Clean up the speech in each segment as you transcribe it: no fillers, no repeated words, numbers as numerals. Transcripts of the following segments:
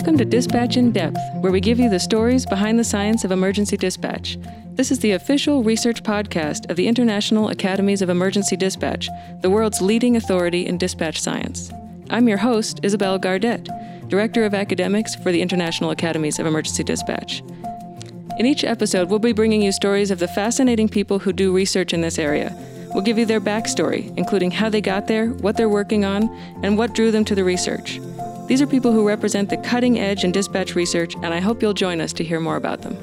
Welcome to Dispatch in Depth, where we give you the stories behind the science of emergency dispatch. This is the official research podcast of the International Academies of Emergency Dispatch, the world's leading authority in dispatch science. I'm your host, Isabel Gardet, Director of Academics for the International Academies of Emergency Dispatch. In each episode, we'll be bringing you stories of the fascinating people who do research in this area. We'll give you their backstory, including how they got there, what they're working on, and what drew them to the research. These are people who represent the cutting edge in dispatch research, and I hope you'll join us to hear more about them.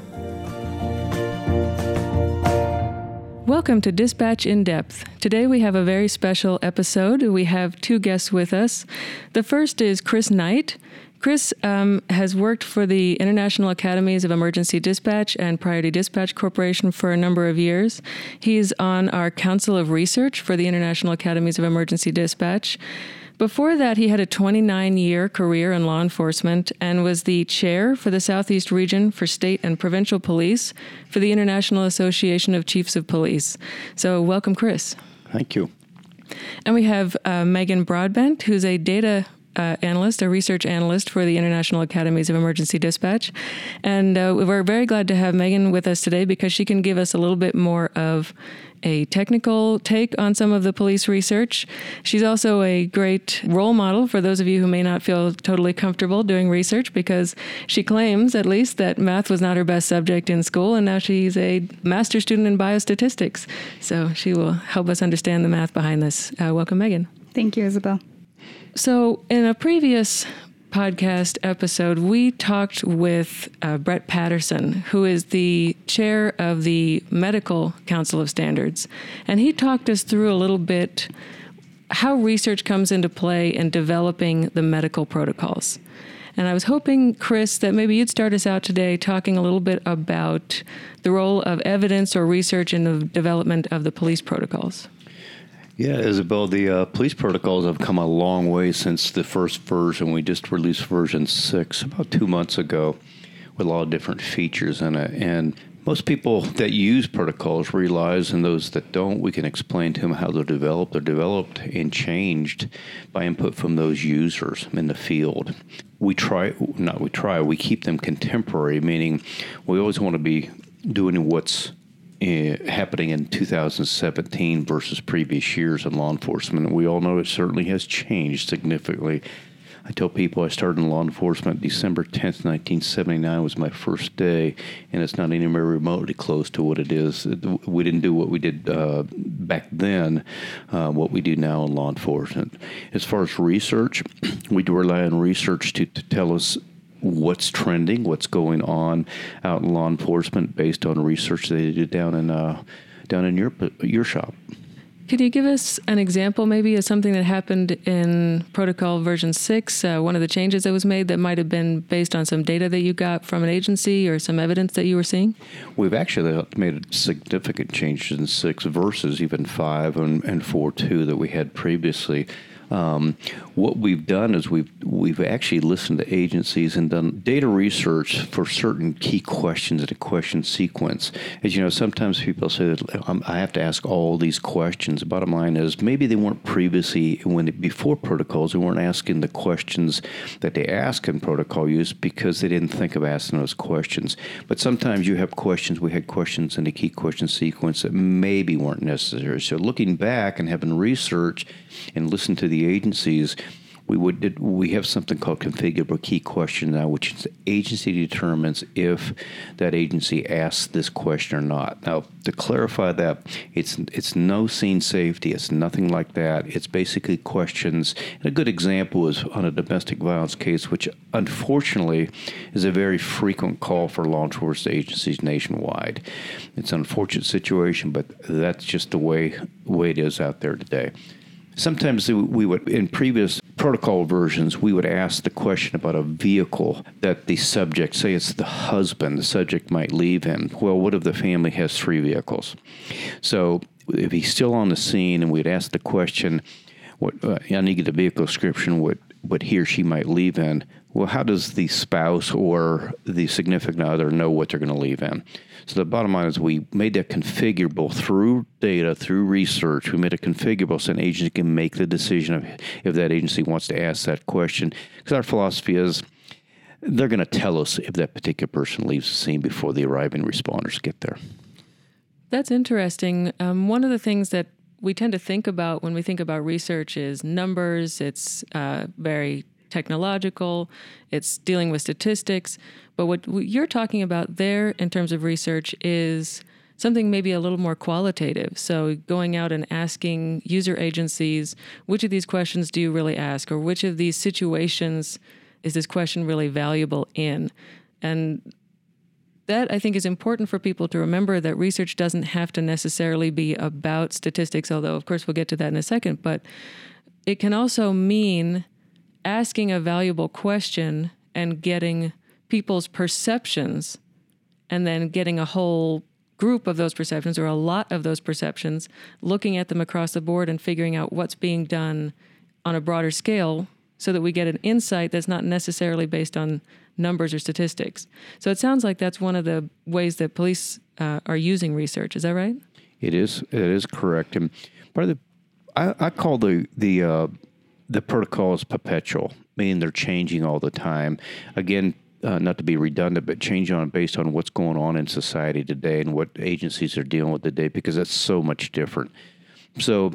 Welcome to Dispatch in Depth. Today we have a very special episode. We have two guests with us. The first is Chris Knight. Chris has worked for the International Academies of Emergency Dispatch and Priority Dispatch Corporation for a number of years. He's on our Council of Research for the International Academies of Emergency Dispatch. Before that, he had a 29-year career in law enforcement and was the chair for the Southeast Region for State and Provincial Police for the International Association of Chiefs of Police. So welcome, Chris. Thank you. And we have Megan Broadbent, who's a data analyst, a research analyst for the International Academies of Emergency Dispatch. And we're very glad to have Megan with us today because she can give us a little bit more of a technical take on some of the police research. She's also a great role model for those of you who may not feel totally comfortable doing research because she claims, at least, that math was not her best subject in school, and now she's a master's student in biostatistics. So she will help us understand the math behind this. Welcome, Megan. Thank you, Isabel. So in a previous podcast episode, we talked with Brett Patterson, who is the chair of the Medical Council of Standards. And he talked us through a little bit how research comes into play in developing the medical protocols. And I was hoping, Chris, that maybe you'd start us out today talking a little bit about the role of evidence or research in the development of the police protocols. Yeah, Isabel, the police protocols have come a long way since the first version. We just released version 6 about 2 months ago with a lot of different features in it. And most people that use protocols realize, and those that don't, we can explain to them how they're developed. They're developed and changed by input from those users in the field. We keep them contemporary, meaning we always want to be doing what's happening in 2017 versus previous years in law enforcement. And we all know it certainly has changed significantly. I tell people I started in law enforcement December 10th, 1979 was my first day, and it's not anywhere remotely close to what it is. We didn't do what we did back then, what we do now in law enforcement. As far as research, we do rely on research to tell us what's trending, what's going on out in law enforcement based on research they did down in your shop. Could you give us an example maybe of something that happened in protocol version 6, one of the changes that was made that might have been based on some data that you got from an agency or some evidence that you were seeing? We've actually made significant changes in 6 versus even 5 and 4.2 that we had previously. What we've done is we've actually listened to agencies and done data research for certain key questions in a question sequence. As you know, sometimes people say that I have to ask all these questions. The bottom line is maybe they weren't previously, before protocols, they weren't asking the questions that they ask in protocol use because they didn't think of asking those questions. But sometimes you have questions, we had questions in the key question sequence that maybe weren't necessary. So looking back and having research and listen to the agencies, we have something called configurable key question now, which is the agency determines if that agency asks this question or not. Now, to clarify that, it's no scene safety. It's nothing like that. It's basically questions. And a good example is on a domestic violence case, which unfortunately is a very frequent call for law enforcement agencies nationwide. It's an unfortunate situation, but that's just the way it is out there today. Sometimes we would, in previous protocol versions, we would ask the question about a vehicle that the subject, say it's the husband, the subject might leave him. Well, what if the family has 3 vehicles? So if he's still on the scene and we'd ask the question, I need the vehicle description, what he or she might leave in, well, how does the spouse or the significant other know what they're going to leave in? So the bottom line is we made that configurable through data, through research. We made it configurable so an agency can make the decision of if that agency wants to ask that question. Because our philosophy is they're going to tell us if that particular person leaves the scene before the arriving responders get there. That's interesting. One of the things that we tend to think about when we think about research is numbers. It's very technological. It's dealing with statistics. But what you're talking about there in terms of research is something maybe a little more qualitative. So going out and asking user agencies, which of these questions do you really ask? Or which of these situations is this question really valuable in? And that, I think, is important for people to remember, that research doesn't have to necessarily be about statistics, although, of course, we'll get to that in a second. But it can also mean asking a valuable question and getting people's perceptions, and then getting a whole group of those perceptions, or a lot of those perceptions, looking at them across the board and figuring out what's being done on a broader scale, so that we get an insight that's not necessarily based on numbers or statistics. So it sounds like that's one of the ways that police are using research. Is that right? It is. It is correct. And part of I call the protocols perpetual, meaning they're changing all the time. Again, not to be redundant, but changing based on what's going on in society today and what agencies are dealing with today, because that's so much different. So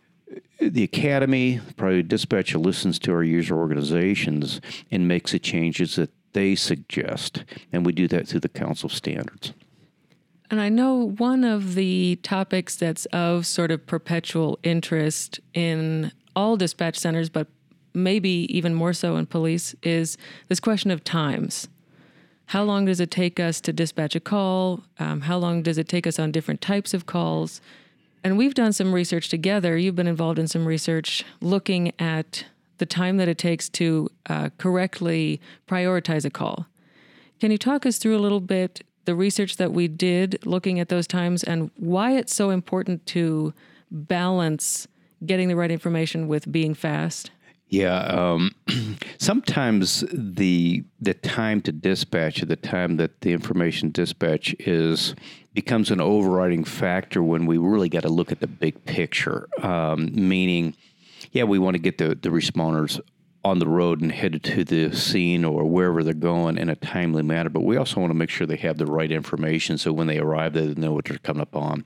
the Academy, probably Dispatcher, listens to our user organizations and makes the changes that they suggest, and we do that through the Council of Standards. And I know one of the topics that's of sort of perpetual interest in all dispatch centers, but maybe even more so in police, is this question of times. How long does it take us to dispatch a call? How long does it take us on different types of calls? And we've done some research together. You've been involved in some research looking at the time that it takes to correctly prioritize a call. Can you talk us through a little bit the research that we did looking at those times, and why it's so important to balance getting the right information with being fast? Yeah, sometimes the time to dispatch, or the time that the information dispatch becomes an overriding factor when we really got to look at the big picture. Meaning, yeah, we want to get the responders on the road and headed to the scene or wherever they're going in a timely manner, but we also want to make sure they have the right information so when they arrive, they know what they're coming up on.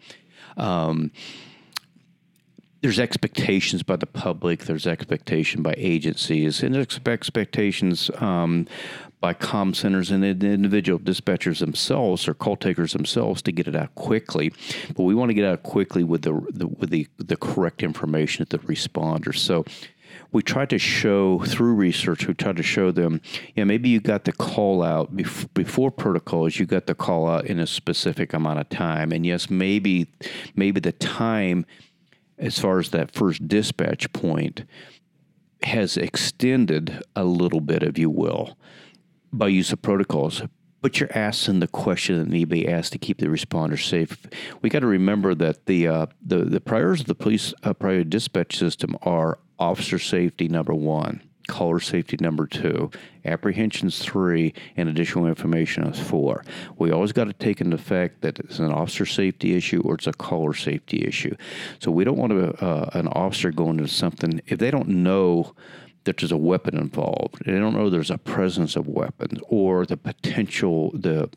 There's expectations by the public, there's expectation by agencies, and there's expectations by comm centers and the individual dispatchers themselves or call takers themselves to get it out quickly. But we want to get out quickly with the correct information at the responders. So we try to show through research, we try to show them, maybe you got the call out before protocols, you got the call out in a specific amount of time. And yes, maybe the time as far as that first dispatch point has extended a little bit, if you will, by use of protocols. But you're asking the question that need to be asked to keep the responder safe. We got to remember that the priorities of the police priority dispatch system are officer safety number 1, caller safety number 2, apprehensions 3, and additional information is 4. We always got to take into effect that it's an officer safety issue or it's a caller safety issue. So we don't want an officer going into something if they don't know that there's a weapon involved. They don't know there's a presence of weapons, or the potential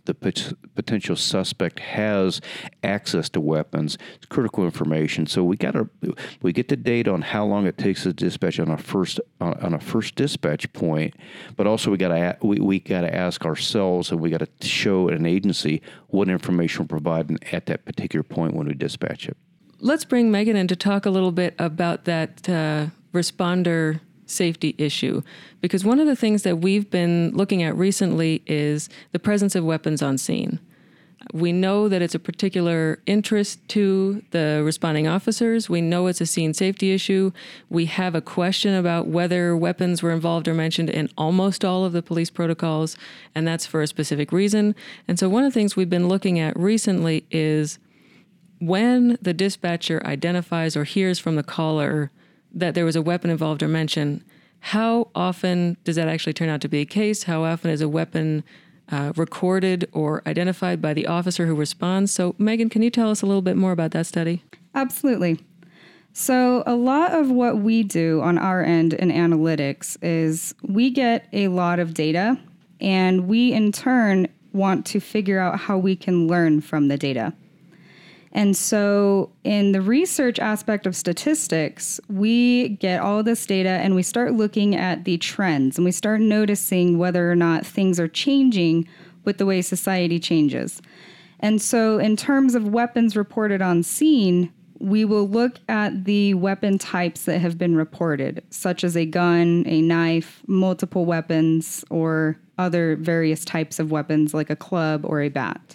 suspect has access to weapons. It's critical information. So we get the data on how long it takes to dispatch on a first dispatch point, but also we got to ask ourselves, and we got to show an agency what information we're providing at that particular point when we dispatch it. Let's bring Megan in to talk a little bit about that responder safety issue, because one of the things that we've been looking at recently is the presence of weapons on scene. We know that it's a particular interest to the responding officers. We know it's a scene safety issue. We have a question about whether weapons were involved or mentioned in almost all of the police protocols, and that's for a specific reason. And so one of the things we've been looking at recently is when the dispatcher identifies or hears from the caller that there was a weapon involved or mentioned, how often does that actually turn out to be a case? How often is a weapon recorded or identified by the officer who responds? So, Megan, can you tell us a little bit more about that study? Absolutely. So a lot of what we do on our end in analytics is we get a lot of data and we in turn want to figure out how we can learn from the data. And so in the research aspect of statistics, we get all this data and we start looking at the trends and we start noticing whether or not things are changing with the way society changes. And so in terms of weapons reported on scene, we will look at the weapon types that have been reported, such as a gun, a knife, multiple weapons, or other various types of weapons like a club or a bat.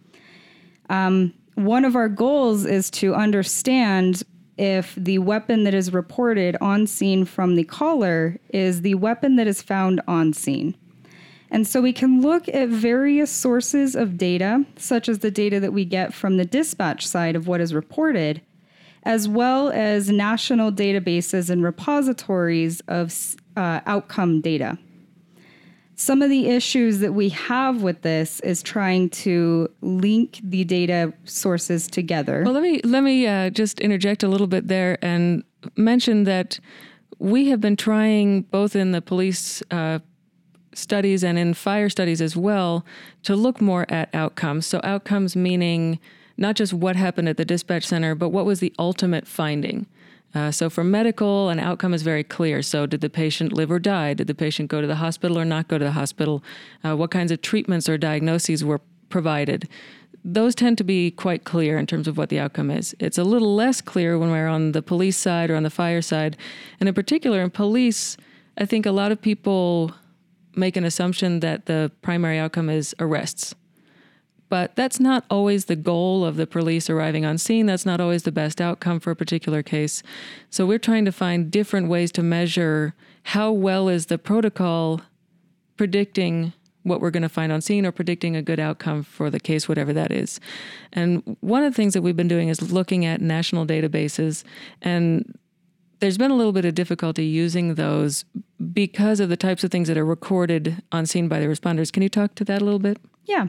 One of our goals is to understand if the weapon that is reported on scene from the caller is the weapon that is found on scene. And so we can look at various sources of data, such as the data that we get from the dispatch side of what is reported, as well as national databases and repositories of outcome data. Some of the issues that we have with this is trying to link the data sources together. Well, let me just interject a little bit there and mention that we have been trying, both in the police studies and in fire studies as well, to look more at outcomes. So outcomes meaning not just what happened at the dispatch center, but what was the ultimate finding. So for medical, an outcome is very clear. So did the patient live or die? Did the patient go to the hospital or not go to the hospital? What kinds of treatments or diagnoses were provided? Those tend to be quite clear in terms of what the outcome is. It's a little less clear when we're on the police side or on the fire side. And in particular, in police, I think a lot of people make an assumption that the primary outcome is arrests. But that's not always the goal of the police arriving on scene. That's not always the best outcome for a particular case. So we're trying to find different ways to measure how well is the protocol predicting what we're going to find on scene or predicting a good outcome for the case, whatever that is. And one of the things that we've been doing is looking at national databases, and there's been a little bit of difficulty using those because of the types of things that are recorded on scene by the responders. Can you talk to that a little bit? Yeah.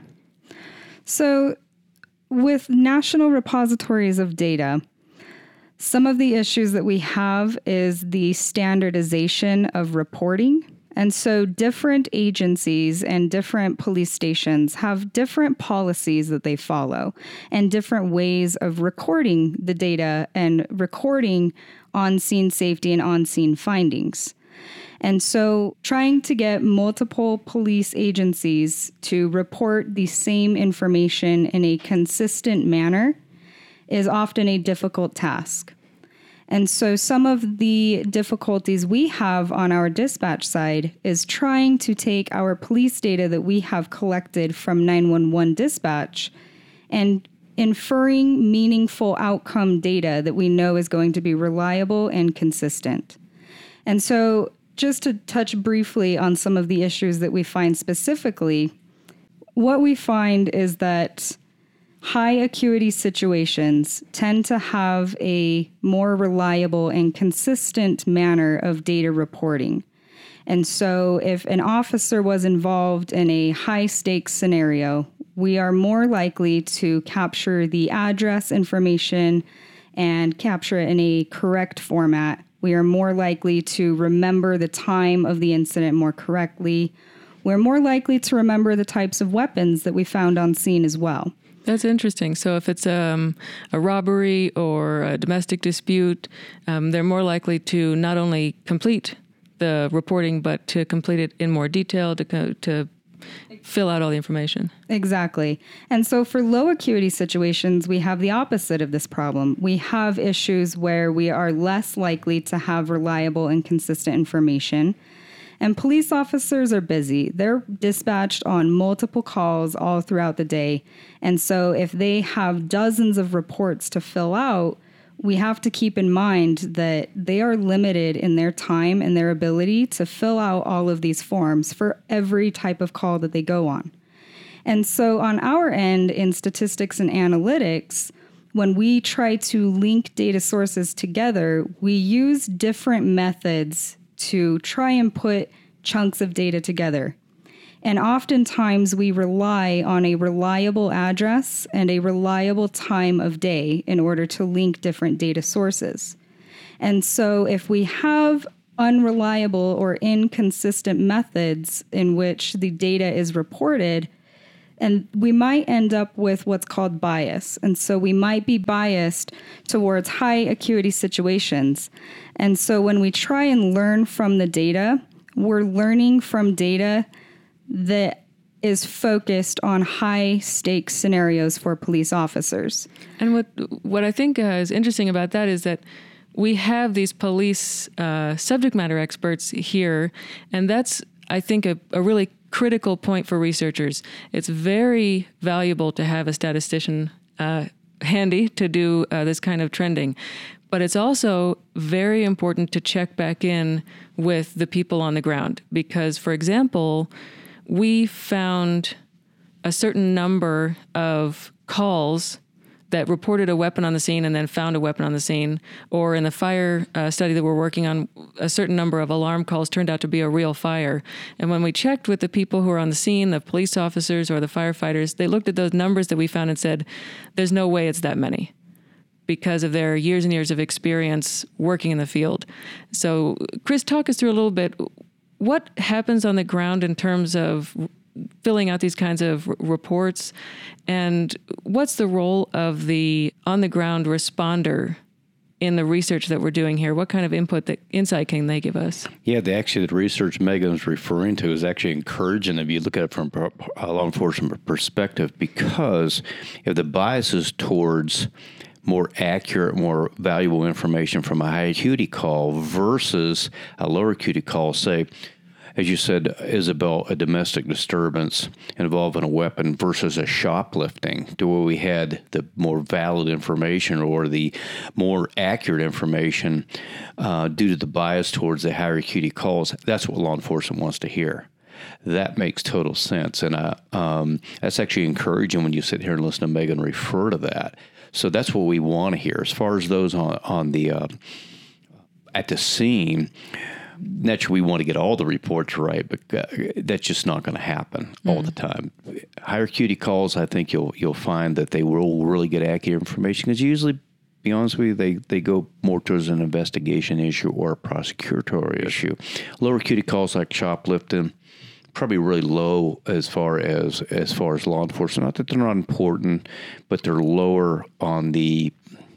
So with national repositories of data, some of the issues that we have is the standardization of reporting. And so different agencies and different police stations have different policies that they follow and different ways of recording the data and recording on-scene safety and on-scene findings. And so trying to get multiple police agencies to report the same information in a consistent manner is often a difficult task. And so some of the difficulties we have on our dispatch side is trying to take our police data that we have collected from 911 dispatch and inferring meaningful outcome data that we know is going to be reliable and consistent. And so just to touch briefly on some of the issues that we find specifically, what we find is that high acuity situations tend to have a more reliable and consistent manner of data reporting. And so if an officer was involved in a high stakes scenario, we are more likely to capture the address information and capture it in a correct format. We are more likely to remember the time of the incident more correctly. We're more likely to remember the types of weapons that we found on scene as well. That's interesting. So if it's a robbery or a domestic dispute, they're more likely to not only complete the reporting, but to complete it in more detail, to fill out all the information. Exactly. And so for low acuity situations, we have the opposite of this problem. We have issues where we are less likely to have reliable and consistent information. And police officers are busy. They're dispatched on multiple calls all throughout the day. And so if they have dozens of reports to fill out, we have to keep in mind that they are limited in their time and their ability to fill out all of these forms for every type of call that they go on. And so on our end in statistics and analytics, when we try to link data sources together, we use different methods to try and put chunks of data together. And oftentimes we rely on a reliable address and a reliable time of day in order to link different data sources. And so if we have unreliable or inconsistent methods in which the data is reported, and we might end up with what's called bias. And so we might be biased towards high acuity situations. And so when we try and learn from the data, we're learning from data that is focused on high stakes scenarios for police officers. And what I think is interesting about that is that we have these police subject matter experts here, and that's, I think, a really critical point for researchers. It's very valuable to have a statistician handy to do this kind of trending. But it's also very important to check back in with the people on the ground. Because, for example, we found a certain number of calls that reported a weapon on the scene and then found a weapon on the scene. Or in the fire study that we're working on, a certain number of alarm calls turned out to be a real fire. And when we checked with the people who were on the scene, the police officers or the firefighters, they looked at those numbers that we found and said, there's no way it's that many, because of their years and years of experience working in the field. So, Chris, talk us through a little bit. What happens on the ground in terms of filling out these kinds of reports, and what's the role of the on-the-ground responder in the research that we're doing here? What kind of insight can they give us? Yeah, the research Megan's referring to is actually encouraging if you look at it from a law enforcement perspective, because if the bias is towards more accurate, more valuable information from a high acuity call versus a lower acuity call, say, as you said, Isabel, a domestic disturbance involving a weapon versus a shoplifting, to where we had the more valid information or the more accurate information due to the bias towards the higher acuity calls. That's what law enforcement wants to hear. That makes total sense. And that's actually encouraging when you sit here and listen to Megan refer to that. So that's what we want to hear. As far as those on the at the scene, naturally, we want to get all the reports right, but that's just not going to happen all the time. Higher acuity calls, I think you'll find that they will really get accurate information, because usually, to be honest with you, they go more towards an investigation issue or a prosecutorial issue. Lower acuity calls like shoplifting, probably really low as far as law enforcement. Not that they're not important, but they're lower on the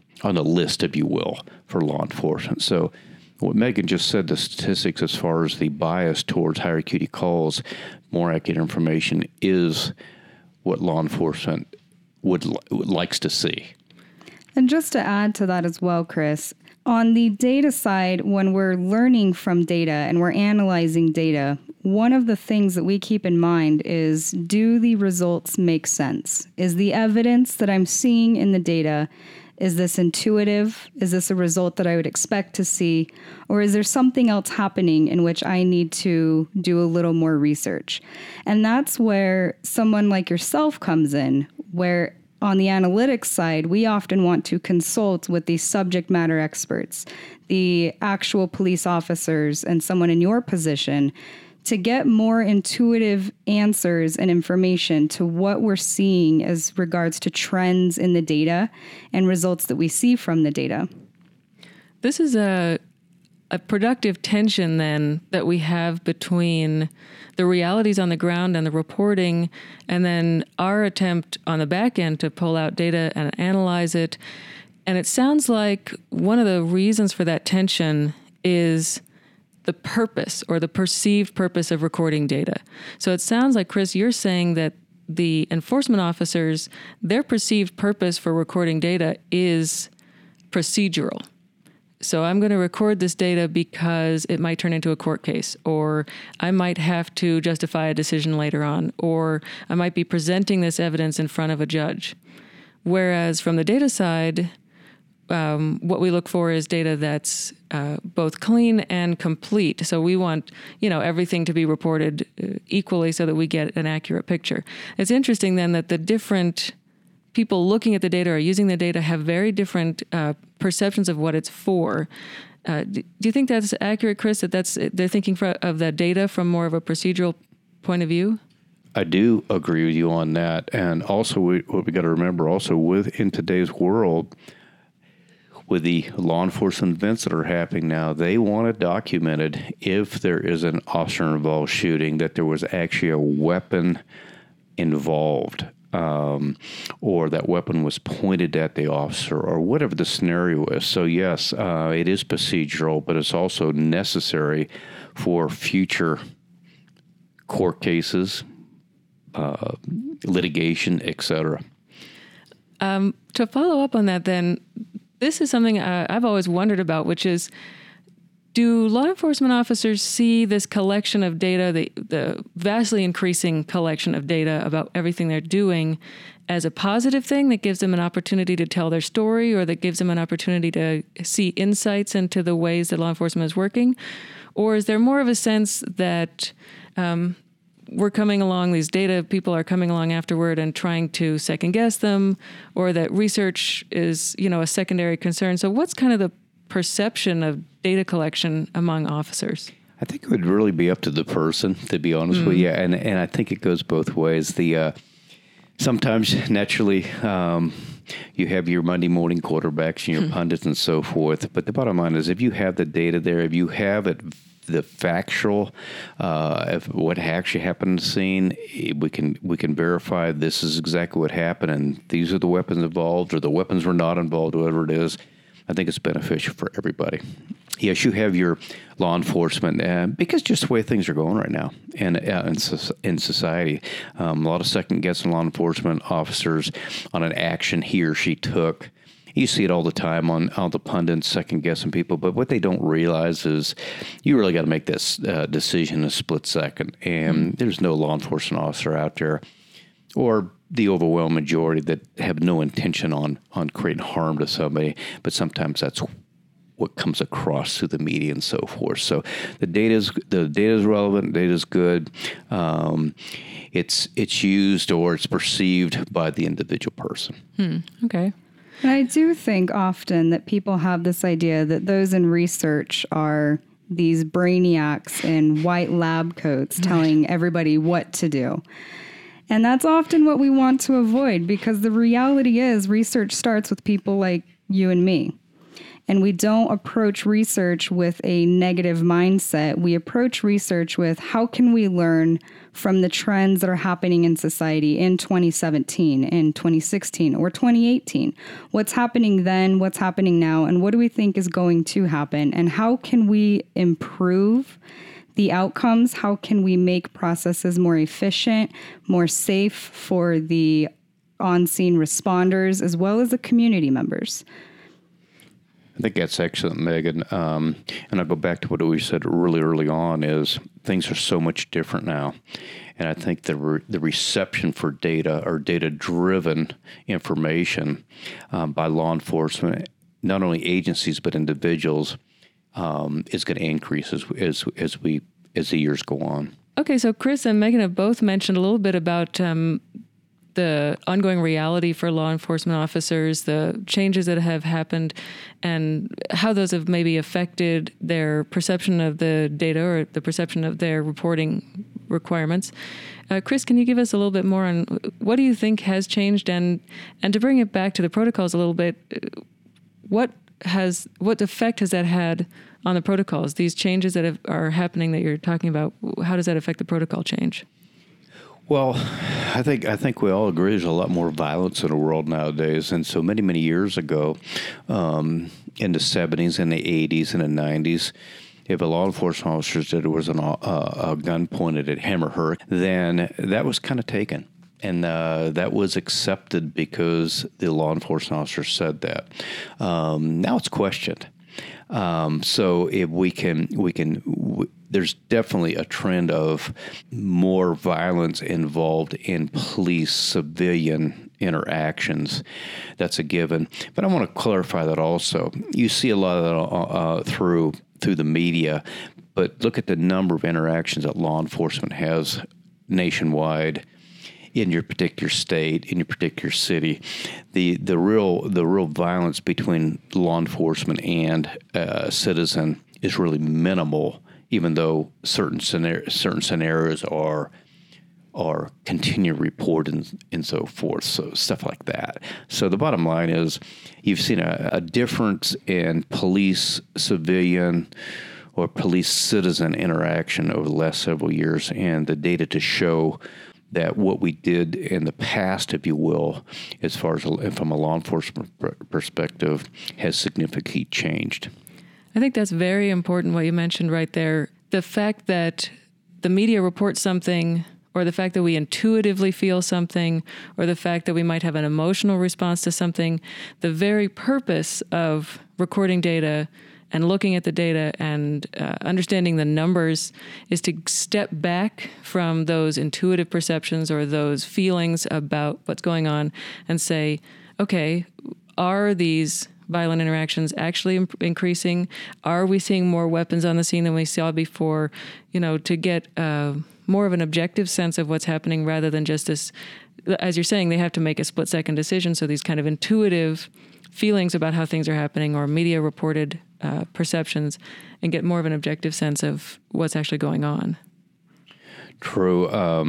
list, if you will, for law enforcement. So what Megan just said, the statistics as far as the bias towards higher acuity calls, more accurate information, is what law enforcement likes to see. And just to add to that as well, Chris, on the data side, when we're learning from data and we're analyzing data, one of the things that we keep in mind is, do the results make sense? Is the evidence that I'm seeing in the data, is this intuitive? Is this a result that I would expect to see? Or is there something else happening in which I need to do a little more research? And that's where someone like yourself comes in, where on the analytics side, we often want to consult with the subject matter experts, the actual police officers, and someone in your position to get more intuitive answers and information to what we're seeing as regards to trends in the data and results that we see from the data. This is a productive tension then that we have between the realities on the ground and the reporting, and then our attempt on the back end to pull out data and analyze it. And it sounds like one of the reasons for that tension is the purpose or the perceived purpose of recording data. So it sounds like, Chris, you're saying that the enforcement officers, their perceived purpose for recording data is procedural. So I'm going to record this data because it might turn into a court case, or I might have to justify a decision later on, or I might be presenting this evidence in front of a judge. Whereas from the data side, what we look for is data that's both clean and complete. So we want, everything to be reported equally so that we get an accurate picture. It's interesting then that the different people looking at the data or using the data have very different perceptions of what it's for. Do you think that's accurate, Chris, that they're thinking of the data from more of a procedural point of view? I do agree with you on that. And also what we got to remember also in today's world, with the law enforcement events that are happening now, they want it documented if there is an officer-involved shooting, that there was actually a weapon involved, or that weapon was pointed at the officer, or whatever the scenario is. So yes, it is procedural, but it's also necessary for future court cases, litigation, etc. To follow up on that, then, this is something I've always wondered about, which is, do law enforcement officers see this collection of data, the vastly increasing collection of data about everything they're doing, as a positive thing that gives them an opportunity to tell their story, or that gives them an opportunity to see insights into the ways that law enforcement is working? Or is there more of a sense that we're coming along, these data people are coming along afterward and trying to second guess them, or that research is, a secondary concern? So what's kind of the perception of data collection among officers? I think it would really be up to the person, to be honest with you. And I think it goes both ways. Sometimes naturally, you have your Monday morning quarterbacks and your pundits and so forth. But the bottom line is, if you have the data there, if you have it, the factual, of what actually happened in the scene, we can verify this is exactly what happened, and these are the weapons involved, or the weapons were not involved, whatever it is. I think it's beneficial for everybody. Yes, you have your law enforcement, because just the way things are going right now and in society, a lot of second-guessing law enforcement officers on an action he or she took. You see it all the time on all the pundits second-guessing people, but what they don't realize is you really got to make this decision in a split second, and there's no law enforcement officer out there, or the overwhelming majority, that have no intention on creating harm to somebody, but sometimes that's what comes across through the media and so forth. So the data is relevant, data is good. It's used, or it's perceived by the individual person. Okay. And I do think often that people have this idea that those in research are these brainiacs in white lab coats telling everybody what to do. And that's often what we want to avoid, because the reality is research starts with people like you and me. And we don't approach research with a negative mindset. We approach research with, how can we learn from the trends that are happening in society in 2017, in 2016, or 2018? What's happening then, what's happening now, and what do we think is going to happen? And how can we improve the outcomes? How can we make processes more efficient, more safe for the on-scene responders, as well as the community members? I think that's excellent, Megan. And I'll go back to what we said really early on, is things are so much different now. And I think the reception for data, or data-driven information by law enforcement, not only agencies but individuals, is going to increase as the years go on. Okay, so Chris and Megan have both mentioned a little bit about the ongoing reality for law enforcement officers, the changes that have happened, and how those have maybe affected their perception of the data, or the perception of their reporting requirements. Chris, can you give us a little bit more on what do you think has changed, and to bring it back to the protocols a little bit, what effect has that had on the protocols? These changes that are happening that you're talking about, how does that affect the protocol change? Well, I think we all agree there's a lot more violence in the world nowadays. And so many years ago, in the 70s and the 80s and the 90s, if a law enforcement officer said there was a gun pointed at him or her, then that was kind of taken. And that was accepted because the law enforcement officer said that. Now it's questioned. So if there's definitely a trend of more violence involved in police-civilian interactions. That's a given. But I want to clarify that also. You see a lot of that through the media, but look at the number of interactions that law enforcement has nationwide, in your particular state, in your particular city. The real violence between law enforcement and citizen is really minimal, even though certain scenarios are or continue to report and so forth, so stuff like that. So the bottom line is you've seen a difference in police-civilian or police-citizen interaction over the last several years, and the data to show that what we did in the past, if you will, as far as from a law enforcement perspective, has significantly changed. I think that's very important what you mentioned right there. The fact that the media reports something, or the fact that we intuitively feel something, or the fact that we might have an emotional response to something, the very purpose of recording data and looking at the data and understanding the numbers is to step back from those intuitive perceptions or those feelings about what's going on and say, okay, are these violent interactions actually increasing? Are we seeing more weapons on the scene than we saw before? To get more of an objective sense of what's happening rather than just this, as you're saying, they have to make a split-second decision. So these kind of intuitive feelings about how things are happening or media-reported perceptions, and get more of an objective sense of what's actually going on. True.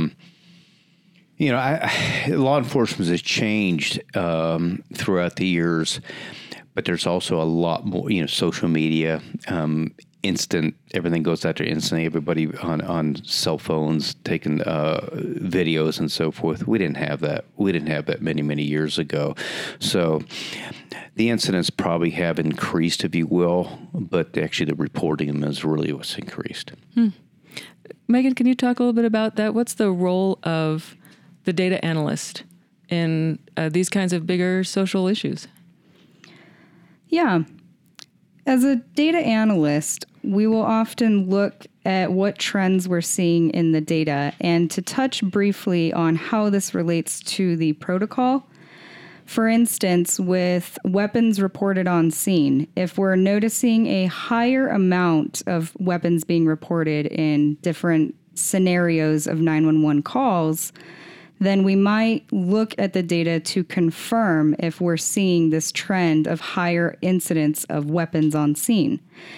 Law enforcement has changed throughout the years, but there's also a lot more, social media, instant, everything goes out there instantly. Everybody on cell phones taking videos and so forth. We didn't have that. We didn't have that many years ago. So the incidents probably have increased, if you will, but actually the reporting of them is really what's increased. Megan, can you talk a little bit about that? What's the role of the data analyst in these kinds of bigger social issues? Yeah. As a data analyst, we will often look at what trends we're seeing in the data and to touch briefly on how this relates to the protocol. For instance, with weapons reported on scene, if we're noticing a higher amount of weapons being reported in different scenarios of 911 calls, then we might look at the data to confirm if we're seeing this trend of higher incidence of weapons on scene.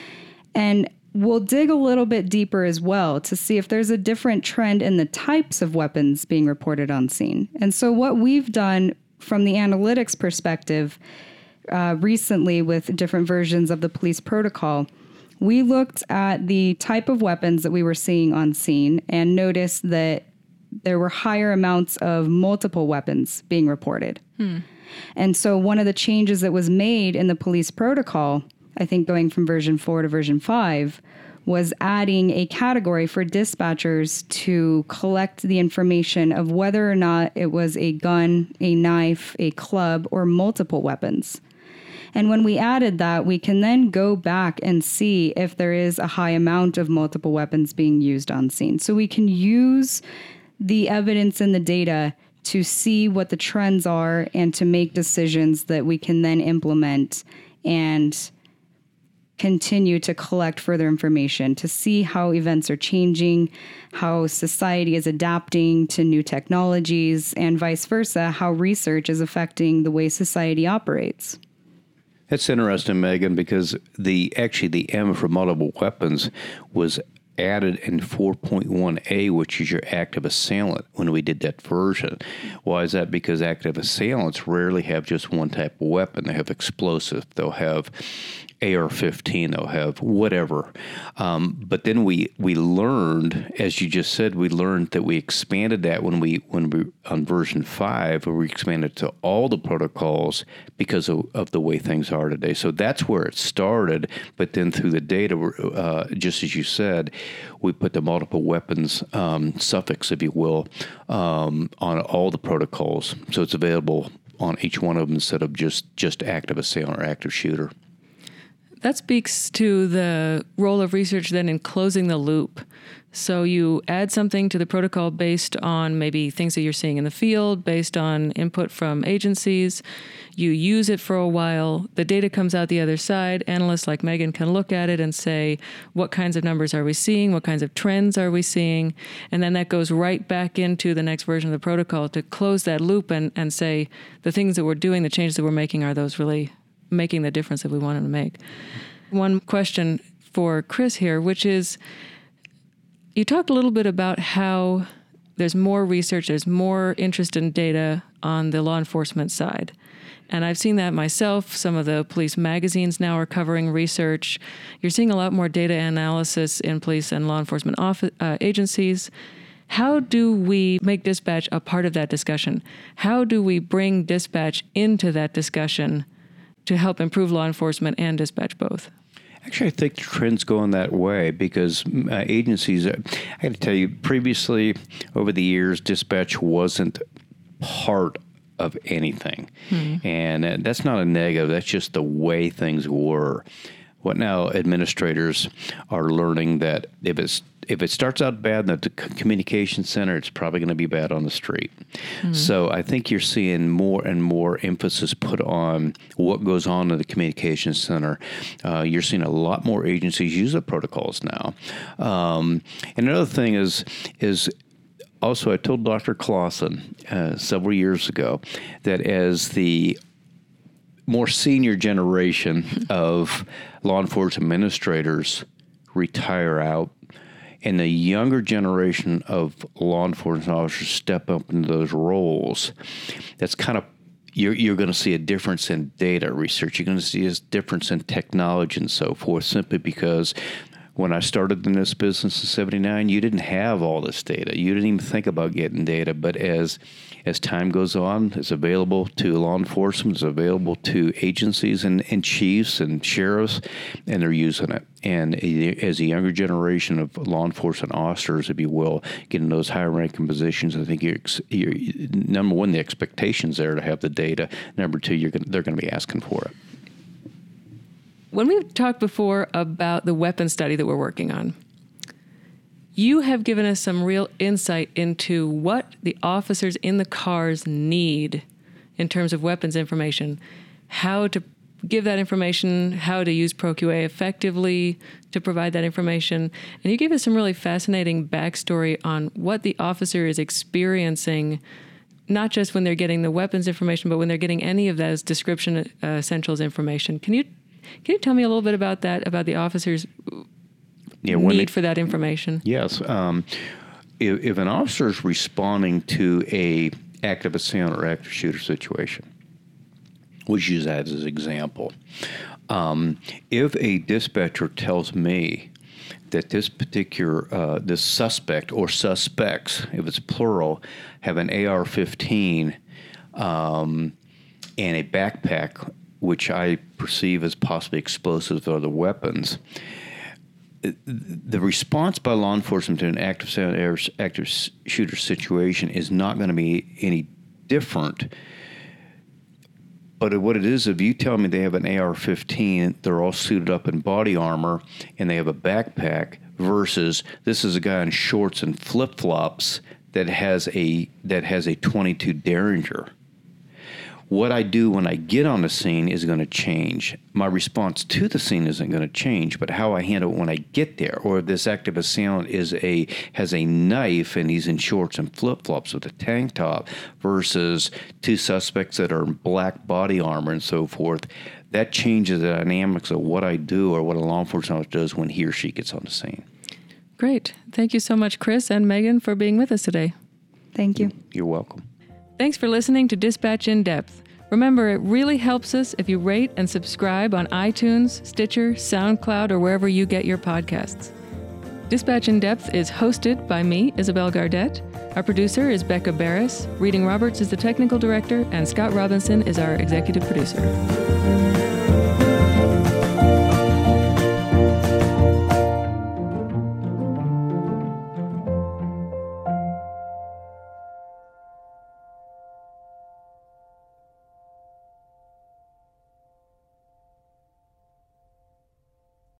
And we'll dig a little bit deeper as well to see if there's a different trend in the types of weapons being reported on scene. And so what we've done from the analytics perspective recently with different versions of the police protocol, we looked at the type of weapons that we were seeing on scene and noticed that there were higher amounts of multiple weapons being reported. And so one of the changes that was made in the police protocol, I think going from version 4 to version 5, was adding a category for dispatchers to collect the information of whether or not it was a gun, a knife, a club, or multiple weapons. And when we added that, we can then go back and see if there is a high amount of multiple weapons being used on scene. So we can use the evidence in the data to see what the trends are and to make decisions that we can then implement and continue to collect further information to see how events are changing, how society is adapting to new technologies, and vice versa, how research is affecting the way society operates. That's interesting, Megan, because the M for multiple weapons was added in 4.1a, which is your active assailant, when we did that version. Why is that? Because active assailants rarely have just one type of weapon. They have explosive. They'll have AR-15. They'll have whatever. But then we learned, as you just said, we learned that we expanded that when we on version 5, where we expanded to all the protocols because of the way things are today. So that's where it started. But then through the data, just as you said, we put the multiple weapons suffix, if you will, on all the protocols. So it's available on each one of them instead of just active assailant or active shooter. That speaks to the role of research then in closing the loop. So you add something to the protocol based on maybe things that you're seeing in the field, based on input from agencies. You use it for a while. The data comes out the other side. Analysts like Megan can look at it and say, what kinds of numbers are we seeing? What kinds of trends are we seeing? And then that goes right back into the next version of the protocol to close that loop and say, the things that we're doing, the changes that we're making, are those really making the difference that we want them to make? One question for Chris here, which is, you talked a little bit about how there's more research, there's more interest in data on the law enforcement side. And I've seen that myself. Some of the police magazines now are covering research. You're seeing a lot more data analysis in police and law enforcement agencies. How do we make dispatch a part of that discussion? How do we bring dispatch into that discussion to help improve law enforcement and dispatch both? Actually, I think the trend's going that way because agencies, I got to tell you, previously, over the years, dispatch wasn't part of anything. And that's not a negative. That's just the way things were. What now administrators are learning that if it starts out bad in the communication center, it's probably going to be bad on the street. So I think you're seeing more and more emphasis put on what goes on in the communication center. You're seeing a lot more agencies use the protocols now. And another thing is also, I told Dr. Clausen several years ago that as the more senior generation of law enforcement administrators retire out and the younger generation of law enforcement officers step up into those roles, that's kind of, you're going to see a difference in data research. You're going to see a difference in technology and so forth, simply because when I started in this business in 79, you didn't have all this data. You didn't even think about getting data. But as time goes on, it's available to law enforcement, it's available to agencies and chiefs and sheriffs, and they're using it. And as a younger generation of law enforcement officers, if you will, getting those higher-ranking positions, I think you're number one, the expectations there to have the data. Number two, they're going to be asking for it. When we've talked before about the weapons study that we're working on, you have given us some real insight into what the officers in the cars need in terms of weapons information, how to give that information, how to use ProQA effectively to provide that information. And you gave us some really fascinating backstory on what the officer is experiencing, not just when they're getting the weapons information, but when they're getting any of those description essentials information. Can you tell me a little bit about that, about the officer's need for that information? Yes. If an officer is responding to a active assailant or active shooter situation, we'll use that as an example. If a dispatcher tells me that this particular this suspect or suspects, if it's plural, have an AR-15 and a backpack, which I perceive as possibly explosives or other weapons, the response by law enforcement to an active shooter situation is not going to be any different. But what it is, if you tell me they have an AR-15, they're all suited up in body armor, and they have a backpack, versus this is a guy in shorts and flip-flops that has a 22 Derringer. What I do when I get on the scene is going to change. My response to the scene isn't going to change, but how I handle it when I get there. Or if this active assailant has a knife and he's in shorts and flip-flops with a tank top versus two suspects that are in black body armor and so forth, that changes the dynamics of what I do or what a law enforcement officer does when he or she gets on the scene. Great. Thank you so much, Chris and Megan, for being with us today. Thank you. You're welcome. Thanks for listening to Dispatch in Depth. Remember, it really helps us if you rate and subscribe on iTunes, Stitcher, SoundCloud, or wherever you get your podcasts. Dispatch in Depth is hosted by me, Isabel Gardette. Our producer is Becca Barris. Reading Roberts is the technical director, and Scott Robinson is our executive producer.